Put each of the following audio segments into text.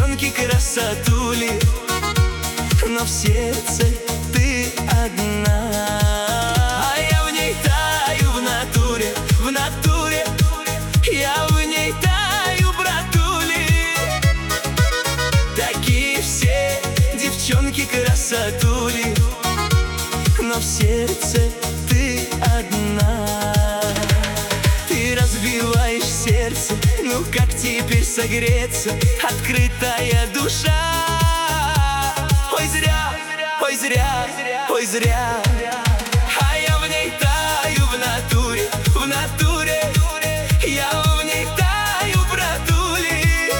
девчонки красотули, но в сердце ты одна. А я в ней таю в натуре, в натуре. Я в ней таю, братули. Такие все девчонки красотули, но в сердце ты одна. Ты разбиваешь сердце, ну как теперь согреться? Открытая душа. Ой, зря, ой, зря, ой, зря. А я в ней таю в натуре, в натуре. Я в ней таю, братули.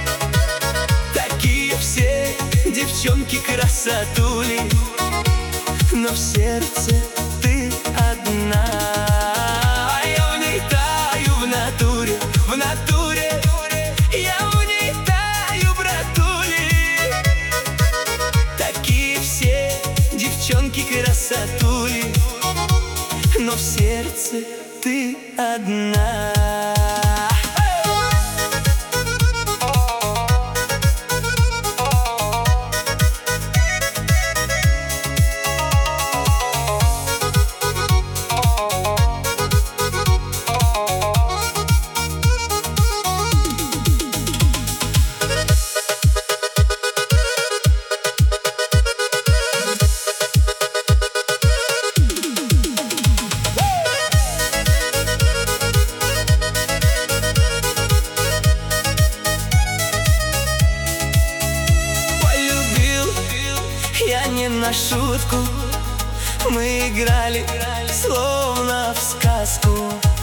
Такие все девчонки красотули, но в сердце ты одна. А я в ней таю в натуре, в натуре. Я в ней таю, братули. Такие все девчонки красотули, но в сердце ты одна. Я не на шутку, мы играли словно в сказку.